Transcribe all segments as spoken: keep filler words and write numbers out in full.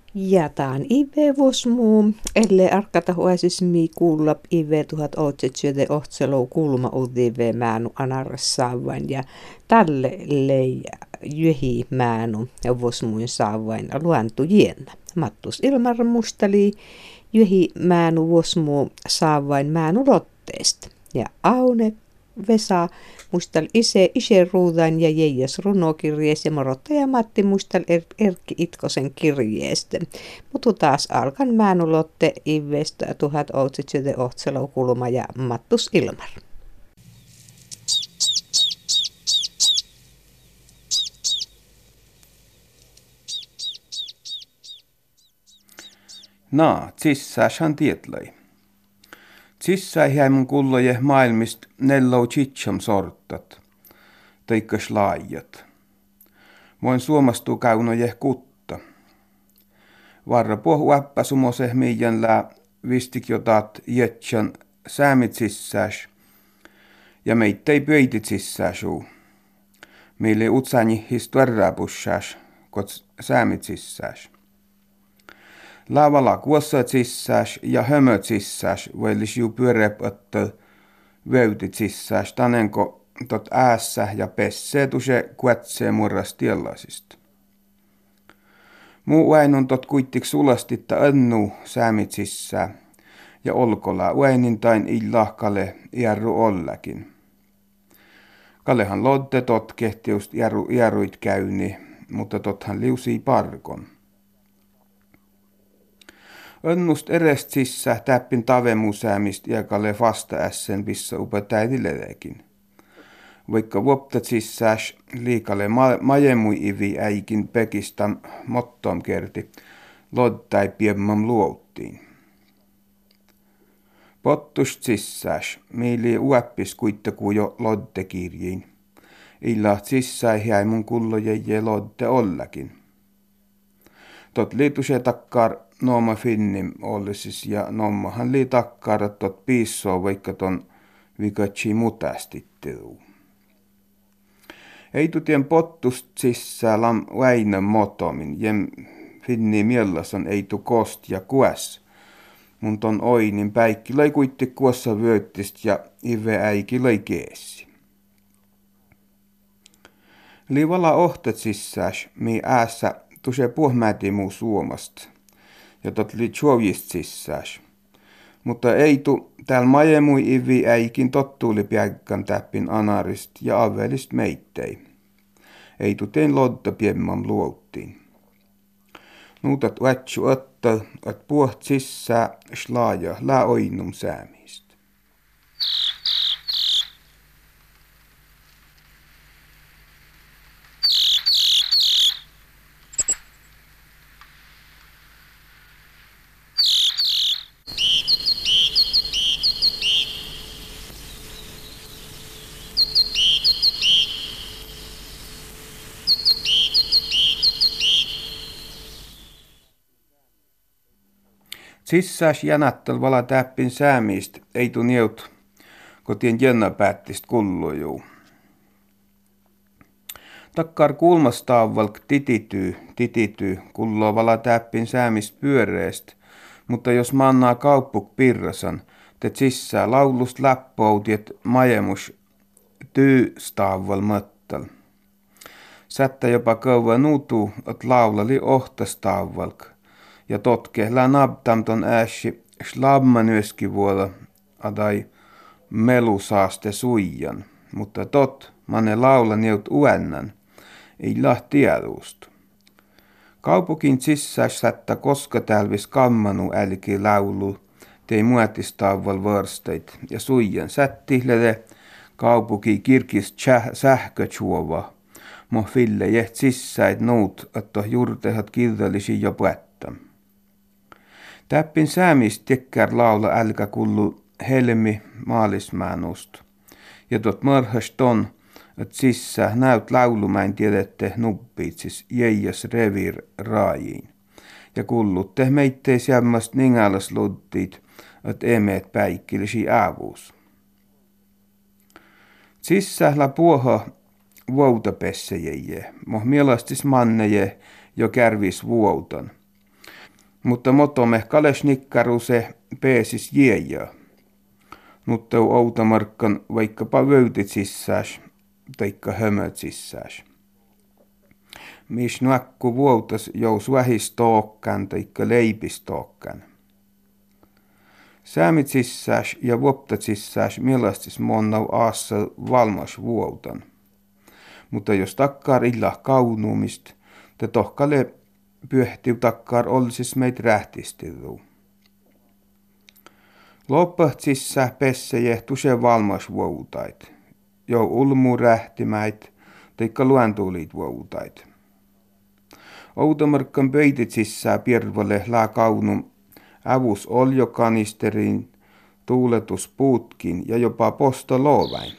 Jätään I V vuosmuu, ellei arkata huäsismi kuulla I V tuhat ohtsetsyöte ohtselou kulma udive määnu anarassaavain ja tälle lei jyhi määnu ja vuosmuin saavain luentu jienna. Mattus Ilmar mustali jyhi määnu vuosmuu saavain määnu lotteesta ja Aune Vesa muistal ise ise ruudain ja jeijas runokirjees ja morottaja Matti muistal er, Erkki Itkosen kirjeestä. Mutta taas alkan määnulotte Ivestä tuhat otsitsyöte ohtselo kulma ja Mattus Ilmar. Naa, tsissääshän tietlai. Tsissää mun kulloje maailmist nellou chitsam sortat, teikkös laajat. Voin suomastuu kaunoje kutta. Varra puhu äppä sumose miijän lää vistik jotat jetsän säämit tsissääs ja meittei pöitit tsissääsuu. Meille utsani histuerraa pussääs, kot säämit tsissääs. Laavalla kuossa tsissääs ja hömö tsissääs voilis juu pyöreäp öttö vöyti tsissääs tanenko tot äässä ja pessee tuse kuetsee murras tiellasista. Muu uäin tot kuittik sulastitta önnu säämit tsissää ja olkola uäinintain illahkale järru ollakin. Kalehan lodde tot kehtiust järru järruit käyni, mutta tothan liusii parkon. Önnust erest sissä täppin tavemusäämist iäkalle vasta ässen vissa upetäidillekin. Vaikka vuoptat sissääs liikalle ma- majemui ivi äikin pekistä mottom kerti, lodtai piemmam luottiin. Pottust sissääs, miili uäppis kuittakuu jo lodtekirjiin. Illat sissäi jäi mun kullojeje lodde ollakin. Tot liituse takkar nooma finnim ollisis ja nommahan lii takkar tot piissoo vaikka ton vikatsi mutastittuu. Ei tutien pottust sissää lam väinä motomin, jem finni miellason ei tu kost ja kuäs. Mun ton oinin päikki lai kuitti kuossa vyöttist ja ive äiki lai keessi. Liivala ohtet sissääs, mi äässä tuse puhmäti muu suomasta, ja tot li tjovist sissääs. Mutta ei tu tääl majemui ivi äikin tottuuli piäkkän täppin anarist ja avelist meittei. Ei tu tein lodda piemmam luottiin. Nuutat vätsy öttä, et puht sissää slaaja lää oinum säämistä. Sissääs jänättel vala täppin säämist ei tu nieut, kotien jännäpäättist kullujuu. Takkar kulmastaavalk titityy, titityy, kulloo vala täppin säämist pyöreest, mutta jos mannaa kauppuk pirrasan, te sissää laulust läppoutiet majemus tyy staaval möttal. Sättä jopa kauva nuutuu, ot laulali ohtastaavalk. Ja totkehla nabtamton ääsi slabman yöskivuola adai melusaaste suijan, mutta tot manne laula nieut uennan, ei lahtialuust. Kaupukin sissäs sättä koska tälvis kammanu älki laulu, tei muotistaaval vörsteit ja suijan sättihlele kaupuki kirkis sähkötjuova, mo fille jeht sissäit nuut, että juurtehat kirjallisi jo puettam. Täppin säämist tekkär laula älkä kullu helmi maalismäänust. Ja tot mörhäs ton, et sissä näyt laulumäin tiedette nubbiitsis jeijas revir raajiin. Ja kullutte meitteis jämmäst ningalas luttiit, et emeet päikkilisi aavuus. Sissä la puoha vuotapessejeje, moh mielastis manneje jo kärvis vuotan. Mutta motome kales nikkaru se peesis jiejää. Nutteu outamarkkan vaikkapa vöytit sisääs, taikka hömöt sisääs. Mis nuakku vuotas jous vähistookkaan taikka leipistookkaan. Säämit sisääs ja voptat sisääs mielastis monnau aassa valmas vuotan. Mutta jos takkaar illa kaunuumist, te tohkale pyöhtiu takkaar olsis meit rähtistiruu. Loppat sisää pessejä tuse valmas vuotait, jo ulmu rähtimäit, teikka luontuulit vuotait. Outamarkkan peitit sisää piervalle lää kaunum avus oljokanisterin, tuuletuspuutkin ja jopa postoloovainu.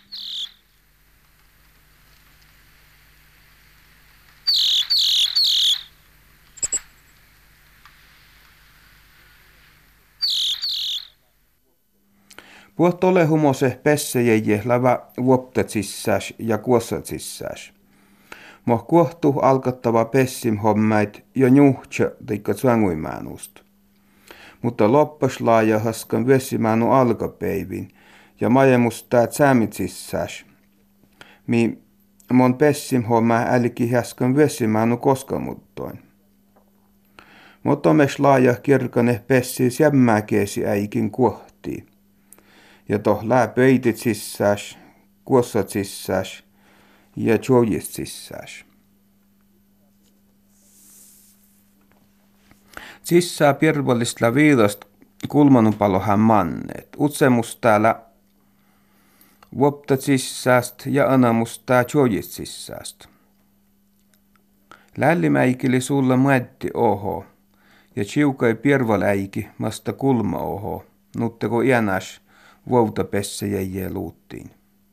Puhto ole humose pessejäjä lava vuoptat sisääs ja kuossat sisääs. Moh kuohtu alkattava pessim hommait jo nuhtsa teikka tsanguimäänust. Mutta loppas laaja haskan vesimäänu alkapeivin ja majemus tää tsämit sisääs. Mi mon pessim homma älki haskan vesimäänu koskamuttoin. Motomes laaja kirkane pessis jämmäkeesi äikin kuohtii. Ja toh lää peitit sisääs, kuossat sisääs ja tjojist sisääs. Sissää piervallista viidost kulmanupalohan manneet. Utsemus täällä vuoptat sisääst ja anamus tää tjojist sisääst. Lällimäikili sulla mätti oho ja tsiukai piervaläiki masta kulma oho, nutteko iänäs vuouta pessejäjä luuttiin.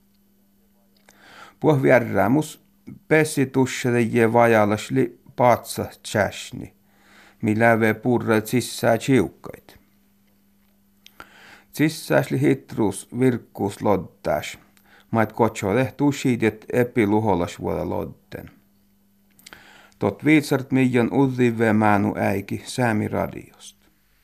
Puh vierräämus pessi tussejä vajalas li paatsa tsäsni, millä vee purrat sissää tsiukkait. Sissääsli hitrus virkkuus loddäs, mait kotsole tussiidet epiluholas vuoda lodden. Tot viitsart miljon uddive määnu äiki Säämi radiosta.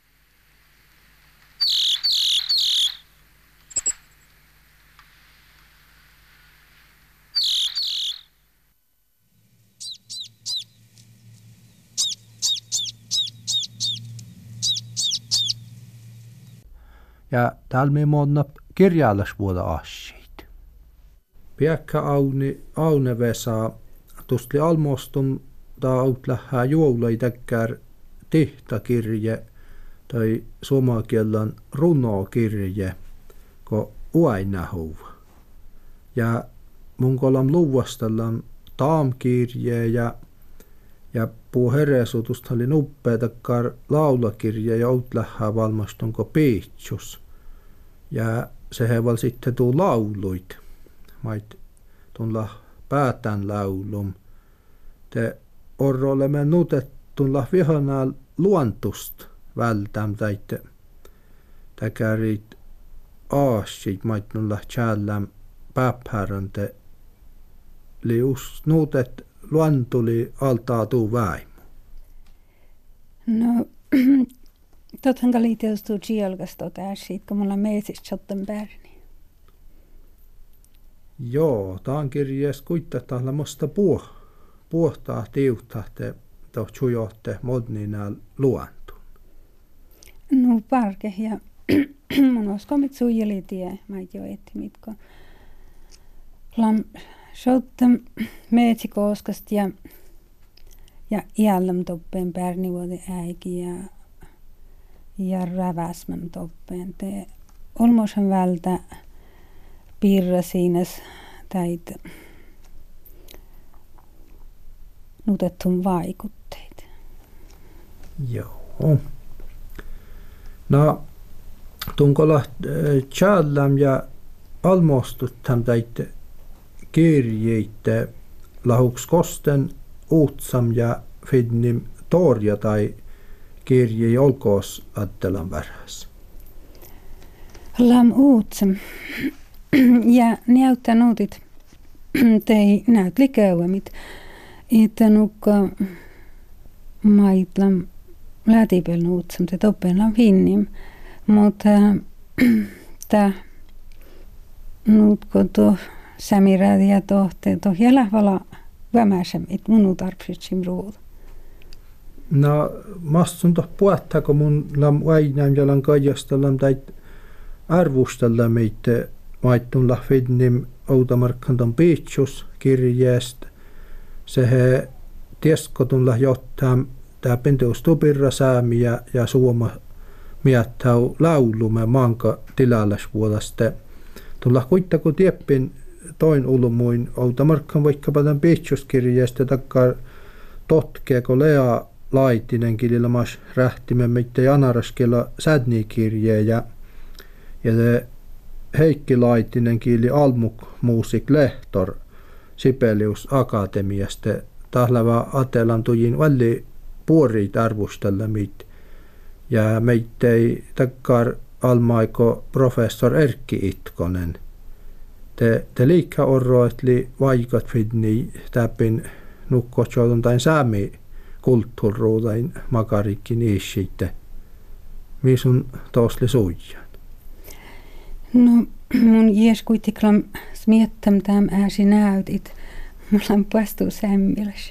Ja täällä me monna kirjallisvuoda asiat. Piekkä auni aune vesa tustli almostum ta outlähää juolai täkkär tehtakirje tai suomakielän runokirje ko uainahuv. Ja mun kolam luvastellaan taamkirje ja ja puu heresutusta oli nuppea takkar laulakirje ja outlähää valmastonko piitsus. Ja se heval sitten tuu lauluit. Mait tunla päätän laulum. Te orroolemme nutettunla vihanaa luontust vältäm täitte. Täkärit aasit mait nulla tjälläm päphäränte. Lius nutet luontuli altaa tuu väimu. No, tothan ka liiteus tuu tsiolkasta täsit, kun mulla meesis chotten pärni. Joo, taan kirjees kuittatahla musta puh. Puhtaa tiuhtahte toh tsujohte modninaa luontuun. No parke ja mun oskomit suijelitie, mä et jo etti mitko. Lam chotten meetsikooskast ja ja iälläm toppeen pärni vuote äiki ja ja räväsmäm toppeen. Te olmosen vältä piirra siinäs täit nutettun vaikutteita. Joo. No, tunkola tjälläm ja almostuttam täit kirjeitä lahuks kosten uutsam ja fidnim torja tai kirje olkoos attelan väräs. Lam uutsam ja näyttää nuutit tei näyt likäuemit. Että nukka maitlam lätipel nuutsam, se toppen on finnim. Mutta tämä nyt kun tuo sämirädi ja tohte, tuo jälävala vämäsem, että minun tarvitsin ruuda. No, mastun tuohon puhuttaa, kun mun lam ainaim jalan kajastellaan tai arvustellaan meitä maittun lahvidnim Outamarkkanton piitsus kirjeestä. Se he tieskotun lahjottaa tämä penteus tupirra säämi ja, ja suoma miettää laulumme maanka tilallasvuodasta. Tulla kuitenkin tieppin toin ulmuin Outamarkkan vaikkapa tämän piitsuskirjeestä takkaa totkeeko Lea Laitinen kilillä mas rähtimme meitä anaraskella sädnikirjee ja, ja se Heikki Laitinen kiili Almuk Music Lehtor Sibelius Akatemiasta tahlava atelan tujin välli puoriit arvostella meitä. Ja meitä ei takkar almaiko professor Erkki Itkonen. Te, te liikka orroetli vaikat fidni täpin nukkotjoudun tain säämi kulttuuruudain makarikki niissitte. Misun tosli suijan? No, mun ies kuitenkin miettam täm ääsi näytit. Mulla on päästy sämmiläs.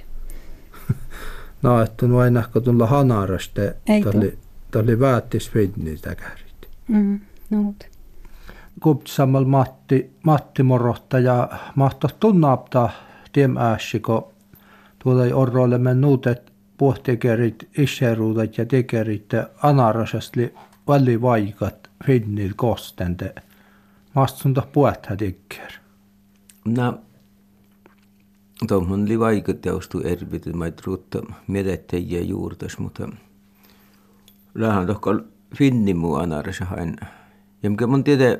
No, että nu aina kun tulla hanarasta, tuli väättis fidni täkärit. Mm, no. Kuptsammal Matti, Matti Morohta ja mahto tunnaapta tiem ääsi, kun tuolla ei orroille mennyt, että puhtekerit, iseruudat ja tekerit anarasasti väli vaikat finnil kostente. Mastun toh puhettä teker. No, tuohon oli vaikat jaustu erbity, mä ei truutta mietteijä juurtas, mutta lähän tohko finnimu anarasa hain. Ja mikä mun tiedä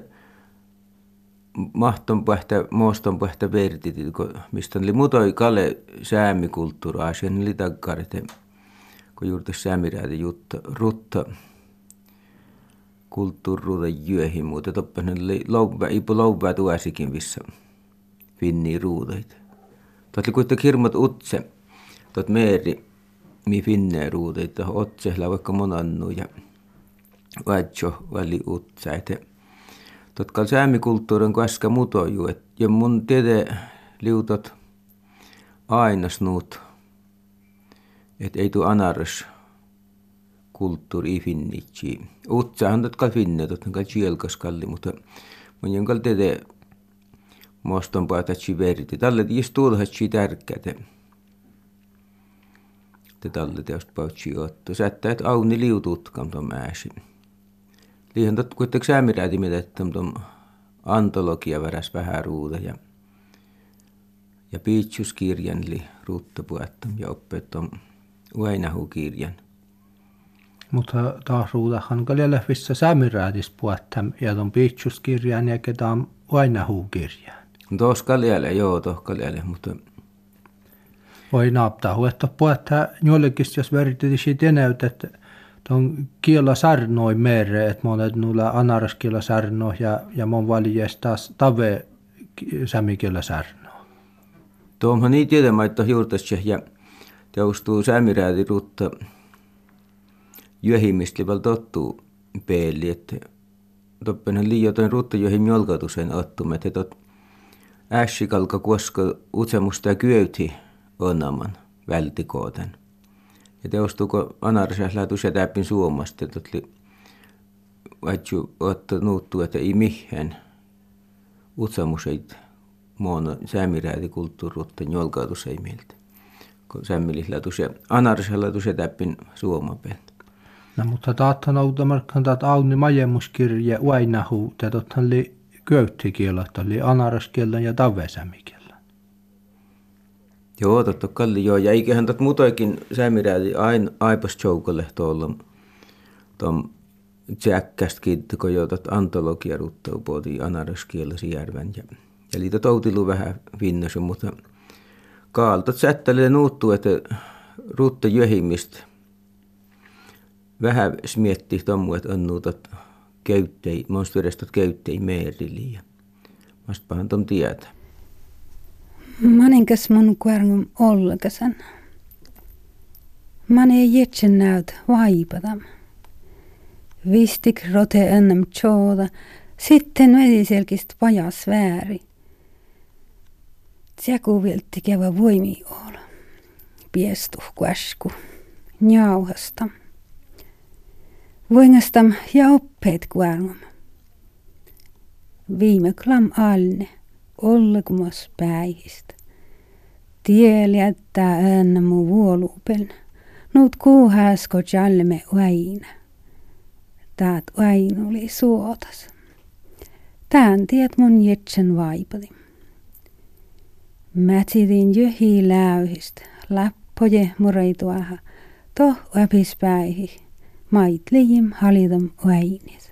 mahton pähtä, mooston pähtä vertit, mistä oli muutoi kale säämikulttuura-asia, niin oli takkarite, kun juurtas säämirääti jutta, rutta kulttuuruuta jyöhi muuta. Toppas ne oli loupää, ipu loupää tuäsikin vissa finni ruudoit. Tuot oli kuitenkin hirmat utse, tuot meeri, mi finne ruudoit, otsehla vaikka monannu ja vaatso väli utsäite. Totkal säämikulttuurin käskä mutoju, ja mun tiede liutot aina snuut, että ei tuu anaras kulttuuri finnitsi. Utsahan totkal finne, totkal chielkaskalli, mutta mun jonkal tiede moston päätätsi verti. Tälle just tuulhatsi tärkeätä. Te tälle teosta pautsi otto. Sättä, että auni liututkam ton määsin. Liihan tot kuitenkin säämirääti miettä tuon antologia väräs vähän ruuta ja, ja piitsuskirjan li ruuttapuetta ja oppeet tuon uainahukirjan. Mutta taas ruudahan kaljalla missä säämiräätis puetta ja tuon piitsuskirjan ja ketään uainahukirjan. Tuossa kaljalla, joo, tuossa kaljalla, mutta voi naaptaa huetta puetta jollekin, jos veritisi tenäytä, että tuon kiela sarnoi mere, että monet nuilla anaras kiela sarno ja, ja mon valjes taas tave sämi kiela sarno. Tuohon niin tiedämä, että juurtaisi ja teostuu säämirääti ruutta jöhimistä vielä tottuu peeli, että toppenhan liiotoin ruutta johim jolkautuseen ottumet, että ässikalka koska utsemusta ja kyöyti onaman vältikooten. Ja teostuuko anarasas lähtus ja täppin Suomasta, että oli vaitsu ottaa nuuttua, että ei mihin utsamuseit muona säämirääti kulttuuruutta jolkautus ei miltä. Kun säämilis lähtus ja anarasas lähtus ja täppin Suomapeen. No mutta taathan Outamarkkan taat auni majemuskirje uainahu, että tothan oli köyttikielä, oli anaraskielä ja tavesämikielä. Joo, totta kalli joo. Ja eiköhän tot muutoikin säämirääti aina aipas joukolle tuolla tuon tsäkkästä kiitti, kun jo tot antologia ruuttau puhutiin anaraskielasi järven. Ja, ja liitä toutilu vähän vinnasu, mutta kaaltot sättälle nuuttuu, että ruutta jöhimistä vähän smiettii tomu, että on nuutat käyttei, monstuudestot käyttei meerili ja vastapahan tom tietä. Maninkas mun kuorngum olkasan. Man ei jetsen näyt vaipatam. Vistik rote ennam tjooda, sitten vediselkist pajas vääri. Tseku viltti kävä voimi olla. Piestuh kuäsku, njauhastam. Voingastam ja oppeet kuärmam. Viime klam alne, ollekumas päihistä. Tiel jättää äänä mu vuolupeln, nuut kuuhäsko jallme uäinä. Täät uäin oli suotas. Tään tiet mun jetsen vaipadi. Mätsidin jöhi läyhistä, läppoje mureituaha, toh äpispäihi, maitlijim halidam uäinis.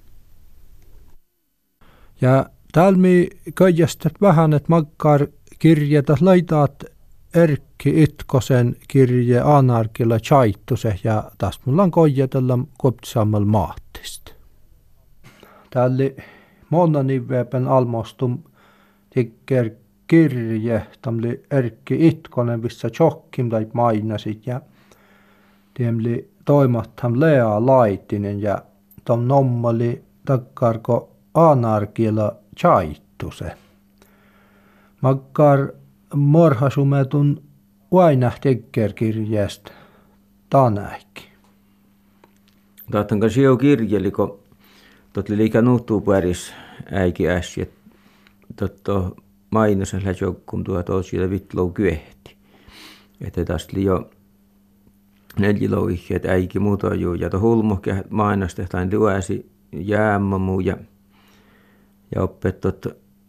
Ja täällä mi köijästät vähän, että makkar kirjata laitaat Erkki Itkosen kirje Anarkilla Chaittuse ja taas mulla on koijatella koptsammal maattista. Täällä monna nivepen almostum tikker kirje, tamli Erkki Itkonen, missä tjokkim tai mainasit ja tiemli toimattam Lea Laitinen ja tom nommali takkarko Anarkilla Chaittuse. Makkar morhasumetun vaina tekkerkirjeestä tänäikki. Taattanka sijo kirjeli, kun totli liikaa nuhtuu päris äiki äsi, että totto mainosella jokkum tuo tosiaan vitlou kyehti. Että tästä jo neljilou ihke, että äiki muuta juu, ja to hulmuhke mainostehtain luäsi jäämmamu ja ja oppet tot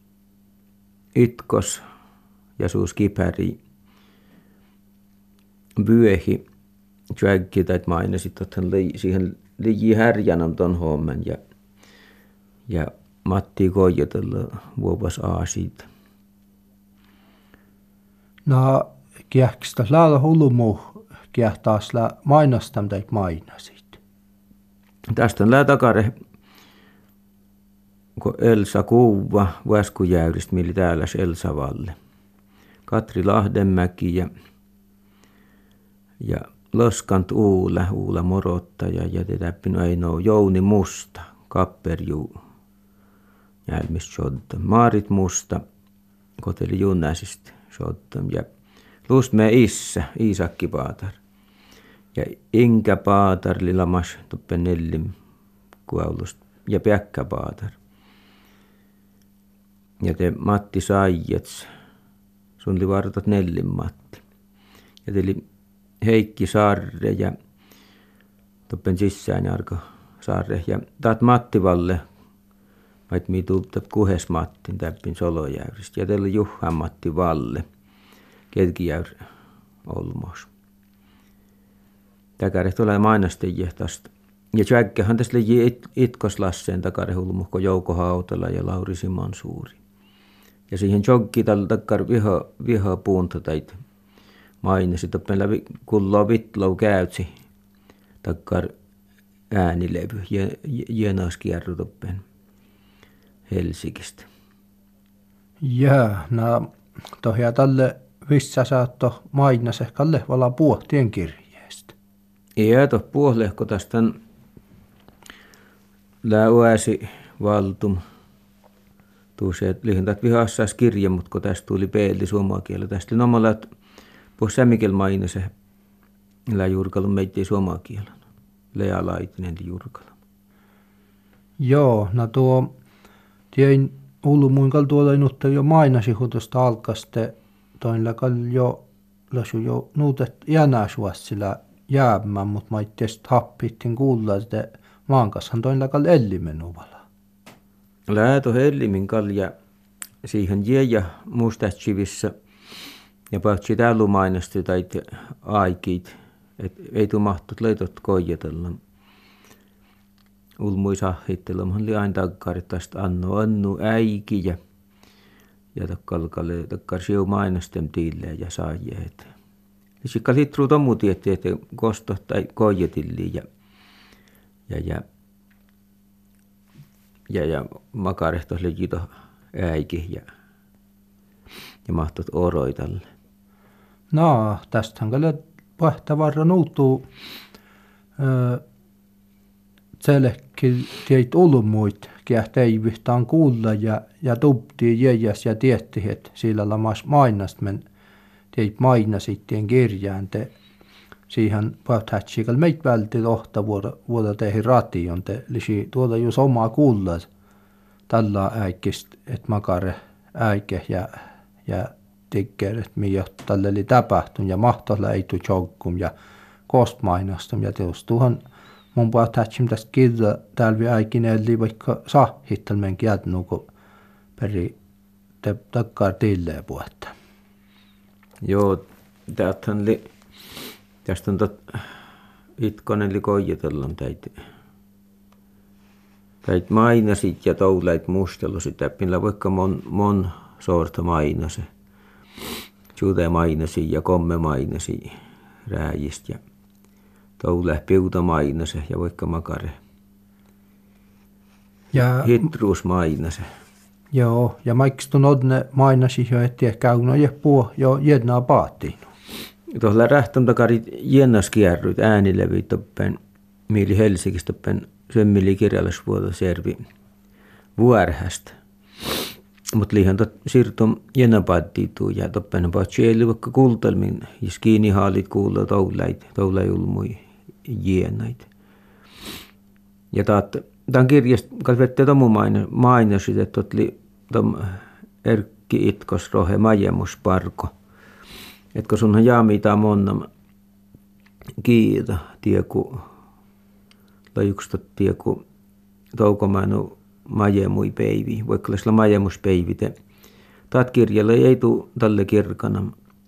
Itkos ja suus kipäri vyöhi tjäkki tai mainasit tothan siihen liji härjänam ton hommen ja ja Matti Koijatella vuopas aasit. No kiehkistä lailla hulmu kiehtaas la mainostam tai mainasit. Tästä on lää takare kun Elsa Kuuva Väskujäyristä, millä täällä Elsa Valle. Katri Lahdenmäki ja, ja Loskant Uula, Uula Morottaja ja tetäppin Aino Jouni Musta, Kapperju, Jälmis Shodda, Maarit Musta, koteli Junnäsistä Shodda ja Lustme Issa, Iisakki Paatar ja Inkä Paatar, Lilamas, Toppen Nellim Kuaulusta ja Pekka Paatar. Ja te Matti Saijets, sun oli vartat Nellin Matti. Ja te oli Heikki Sarre ja Toppen sisään Jarko Sarre. Ja taat Matti Valle, vait mii tultat Kuhes Mattin täppin Solojäyristä. Ja teillä oli Juhan Matti Valle, Ketkijäyr Olmos. Täkäri tulee mainostajia tästä. Ja tjäkkähän tässä oli it, Itkoslasseen takare hulmuhko Jouko Hautala ja Lauri Simonsuuri. Ja siihen tjokki tällä takkar viha, viha puunta täitä mainasi. Toppen läpi kullaa vitlou käytsi takkar äänilevy ja jenaskierru toppen Helsingistä. Jää, no tohja tälle missä saatto mainas ehkä lehvala puhtien kirjeestä. Ja toh puolehko tästä läuäsi valtum. Tuusi, että lihantat vihassaas kirja, mutta kun tästä tuli peeli suomaa kielä. Tästä oli omalla, että puhus sämikel mainase lää Jurkalun meitä suomaa kielä. Lea Laitinen Jurkala. Joo, no tuo tiein ulmuinkal tuolla inutta jo mainasi huutosta alkaste toinla kal jo lasu jo nuutet jänäsuassilla jäämään, mutta mä itseast happittin kuulla, että maankashan toinla kal ellimen uvala. Lääto hellimin kalja siihen jäjä mustatsivissä ja paitsi täällä mainosti tai aikit, että ei tuu mahtut leitot koijatella. Ulmui sahittelemahan oli aina takkarit tästä anno annu äiki ja ja takkalkalle takkar siu mainostem tiille ja saajeet. Ja sikka litruu tomu tietti, että kosto tai koijatilli ja ja ja ja ja makarehtos legito äiki ja ja mahtot oroitalle. No, tästähän kyllä pähtävarra nuutuu selekki teit ulmuit, kiehtäivihtaan kuulla ja, ja tuptii jäjäs ja tietti, että sillä lamas mainast, men teit mainasittiin kirjaan, te siihen pähtätsikal meit välti tohta vuoda, vuoda tehi ration, te lisi tuoda just omaa kuulla tällä äikistä, että makare äike ja, ja tikker, että mihin tälle oli tapahtunut ja mahtoilla ei tule jokkum ja kostmainastum ja teostuhan mun pähtätsim tästä kirja täällä äikineen vaikka sahittelmen kieltnu, kun peri te takkar tilleen puhetta. Joo, täältähän oli, tästä on tot, itkonen oli koijatellaan täitä. Täitä mainasit ja toulait mustelusit, millä vaikka mon, mon sorta mainase. Jude mainasi ja komme mainasi rääjistä ja toule piuta mainase ja vaikka makare. Ja hitruus mainase. Joo, ja maikistun odne mainasi jo, että käyno ja puo jo jedna paattiin. Tuolla rähtön takarit jennaskierryt äänilevyt toppen, mieli Helsingistä toppen sömmili kirjallisvuoto servi vuorhästä. Mutta liihan tot siirtom jennapaattiituu ja toppen paatsi eli vaikka kultelmin, jos kiinni haalit kuulla toulait, toulajulmui jiennait. Ja taat, tämän kirjasta kalvette tomu mainosit, että oli tom Erkki Itkos rohe majemus parko. Että kun sunhan jaamitaa monna kiita, tieku, lajukstot tieku toukomainu majemui peivi, vaikka sillä majemuspeivi te. Taat kirjalle ei tuu tälle kirkana.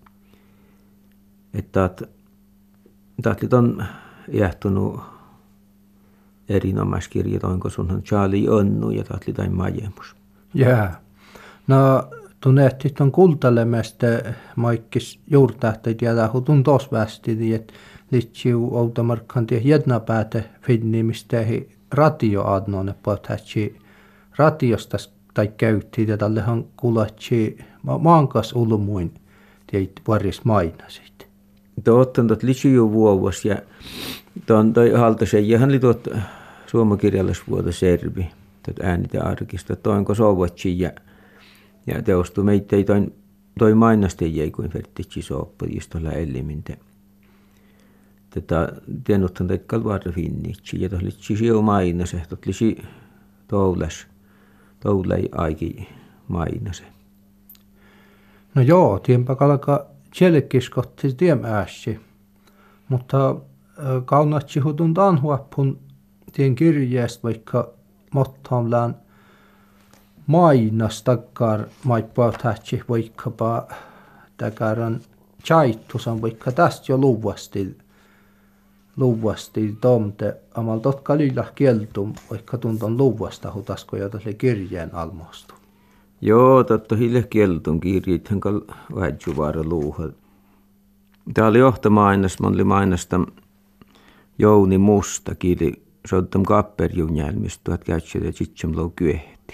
Että taat, taat on jähtunut erinomaiskirjat, onko sunhan Charlie Onnu ja taat litain majemus. Jää. No tunnehtit on kultalemasta maikkis juurtähtä tiedä hutun tos västi, että litsiu automarkkaan tie jedna päätä finnimistä radio adnone pothatsi radiosta tai käytti ja tällehan kulatsi maankas ulmuin teit varis mainasit. Tuottan tot litsiu vuovas ja tuon toi haltasen ja hän oli tuot suomakirjallisvuoto servi tuot äänitä arkista toinko sovatsi ja ja teostu meitä ei toin toi mainasten jäi kuin vertitsi sooppa jistolla eliminte. Tätä tienuttan teikkal varra finnitsi ja tuolla litsi siu mainase, tuot lisi toulas, toulai aiki mainase. No joo, tienpä kalka tjelkiskotti tiem ääsi, mutta kaunatsi hutun tanhuappun tien kirjeest vaikka mottamlään mainas takkar maippaat hätsi vaikkapa takaran chaittusan vaikka tästä jo luvasti luvasti tomte amal totka lilla kieltum vaikka tunton luvasta hutasko jota se kirjeen almostu. Joo, totta hille kieltun kirjit hän kal vähjuvaara luuha. Tää oli johta mainas, mä oli mainasta Jouni Musta kirji sottam kapperjunjälmistä tuhat käytsijät ja tsitsam lou kyehti.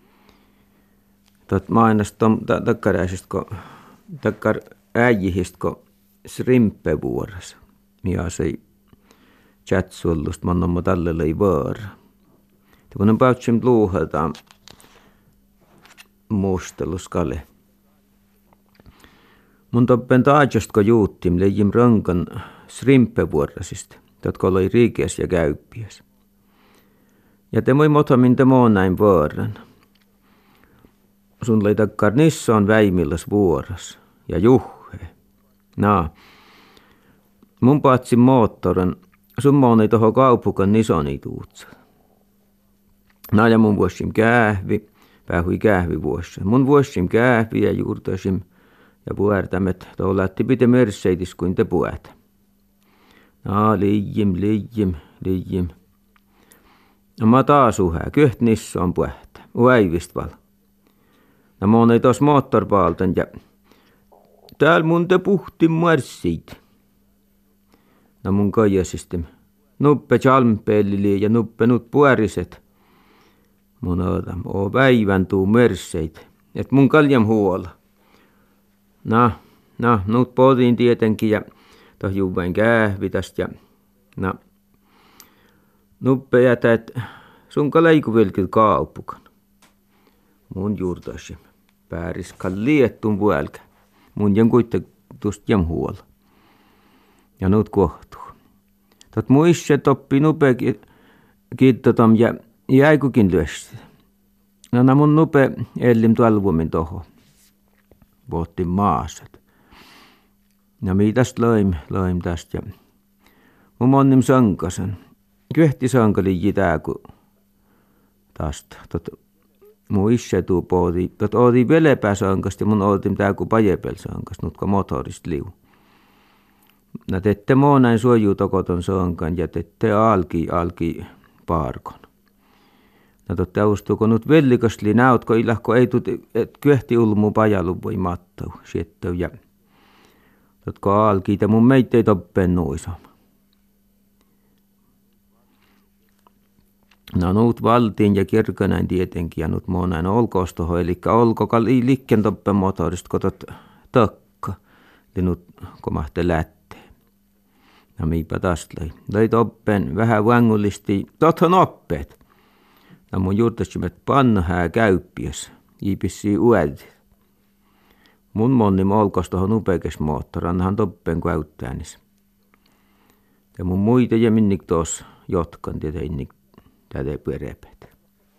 Tot mainasta takkaräisistä, kun takkar äijihistä, kun shrimpevuoras. Mia se chatsuollusta mannomma tälle ei vaara. Kun on päutsim luuhataan musteluskale. Mun toppen taajast, kun juuttim leijim rankan shrimpevuorasista, jotka oli riikeäs ja käyppiäs. Ja te moi motamin te moon näin vaaran. Sun lei takkar nissä on väimillas vuoras ja juhe. Naa. Mun paatsin moottoran, sun moon ei toho kaupukan nisoni tuutsa. Naa ja mun vuosim kähvi, päähui kähvi vuossa. Mun vuosim kähvi ja juurtasim ja puertämet toulatti pite merseitis kuin te puätä. Naa liijim, liijim, liijim. No mä taas uhää, kyht nissä on puähtä, uäivist val. No mun ei tos moottorpaaltan ja tääl mun te puhtin marssiit. No mun kaijasistim. Nuppe chalmpellili ja nuppe nut pueriset. Mun oodam, oo päivän tuu merseit. Et mun kaljam huola. No, no, nut potin tietenkin ja toh juuvain kähvitast ja no nuppe jätä, että sunka leikuvelkil kaupukan. Mun juurtaisi pääris kalliettun vuelkä. Mun jän kuitte tuost jäm huolla. Ja nuut kohtuu. Tot muisse toppi nupe kiittotam ja jäikukin lyösti. No na mun nupe ellim tuolvuomin toho. Vuotti maasat. Ja mitäst loim, loim tästä. Ja mun monnim sankasen. Kyhti sankali jitää ku tästä. Tot muisse tuu poodi. Tot ooti velepää sankast ja mun ootim tää ku pajepel sankast. Nutka motorist liu. No tette moo näin suojuu tokoton sankan ja tette alki alki paarkon. No totta ustuuko nyt vellikostli näytkö ilahko ei tut, et kyhti ulmu pajalu voi mattau, siettau ja totko alkiita mun meitä ei toppeen nuisam. No nuut valtiin ja kirkönäin tietenkin ja nyt moo näin olkoostoho, eli olko liikken toppeen motorista kotot takka, eli nyt komahte lähtee. No miipä taas löi. Löi toppeen vähän vangullisti, tothan oppeet. No mun juurtasimme panna hää käyppiäs, jiipissi uädi. Mun monni molkos tohon upekes moottorannahan toppen käyttäänis. Ja mun muita ja minnik tos jotkan tietenkin tätä pyörepet.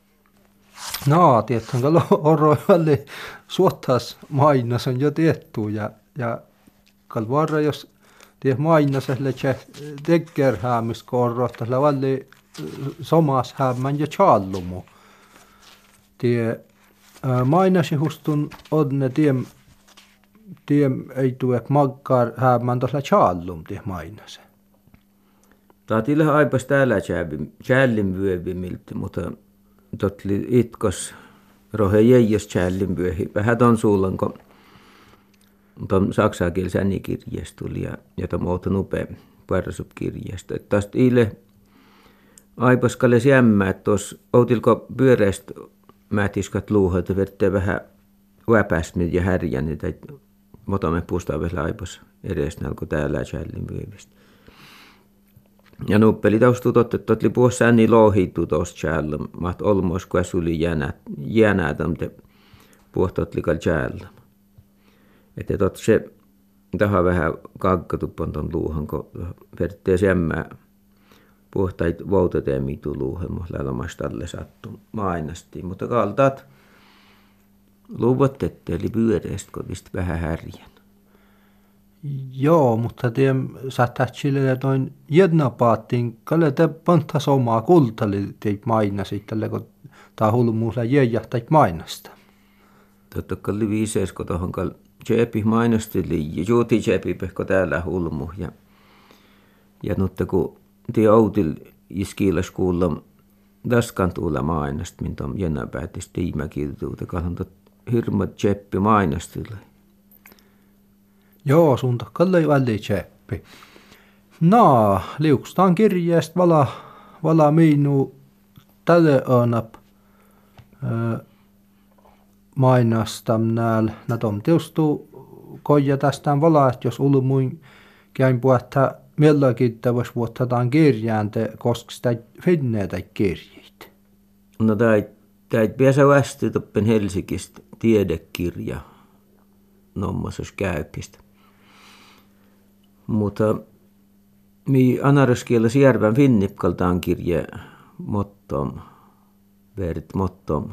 No, tietenkin oroivalle suottas mainas on jo tietty ja, ja kalvarra jos tie mainaselle tekker häämis korrohtasella valle somas hämmän ja challumu. Tie mainasi hustun odne tiem tiem ei tue magkar hämmän tosla challum tie mainase. Taatille aipas täällä challin vyövimiltä, mutta totli itkos rohe jäijäs challin vyöhi. Vähän ton suullan, kun ton saksakielisen äänikirjeestä tuli ja, ja ton muuta nupea parasupkirjeestä. Tästä ile aipaskalle jämmä, että tuossa outilko pyöreästä mätiskat luuhoita vertee vähän väpäsmit ja härjännyt, että motamme puustaa vielä aipas edes nälko täällä challin vyövistä. Ja nuppeli taustu totta, että totli puhussa ääni lohittu tuossa challin, maht olmois kun suli jänätä, mutta puhtotlikal challin. Että tot se taha vähän kakkatuppon ton luuhan, kun vertee jämmää puhtait voutoteemi tuluuhan, mutta lähtömästä alle sattu mainasti. Mutta kaltaat luvottette, eli pyöreästä, kun vist vähän härjän. Joo, mutta tiem sähtätsille toin jednapaattiin, kalle te pantas omaa kultali teit mainasit, tälle kun tää hulmuusla jäjähtäit mainasta. Totta kalli viisees, kun tohon kal tsepi mainostili, ja juuti tsepi pehko täällä hulmu. Ja, ja nyt kun tie outil iskiilas kuulla daskan tuulla mainast, minä on jännä päätis tiimäkiltuuta, kalhan tot hirmat tsepi mainostille. Joo, sun takkalle väli tsepi. No, liukstaan kirjeest vala, vala miinu tälle önap mainastam nääl. Nä tom teustuu koja tästään vala, että jos ulmuin käyn puhuttaa milläkin tavas vuottataan kirjaante, koska sitä finneitä kirjeitä. No täit pääsä västi toppen Helsingistä tiedekirja nommasas käypistä. Mutta mi anaraskielessä järvän finnipkaltaan kirje mottom, vert mottom.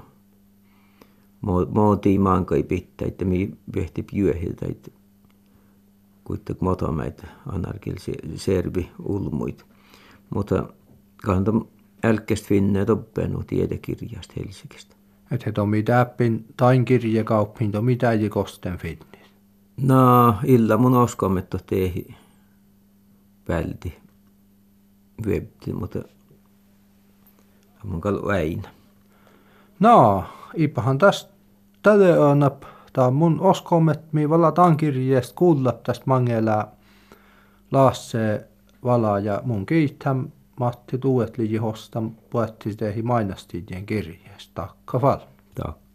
Mootii maankai pitää, että mi vehti pyöhiltä, että kuitenkin motomeita anarkil servi ulmuit. Mutta kanta älkkäst finne toppenu tiedekirjasta Helsingistä. Et he tomi täppin tain kirjekauppiin to mitä ei kosten finnis. No, illa mun oskometto tehi välti webti, mutta mun kalu väinä. No, ipahan tästä tälle on tää mun oskomet, mi valataan kirjeest kuulla tästä mangela laasse vala ja mun kiittäm Matti tuet liji hostam puetti tehi mainastiin kirjeest. Takka val. Takka.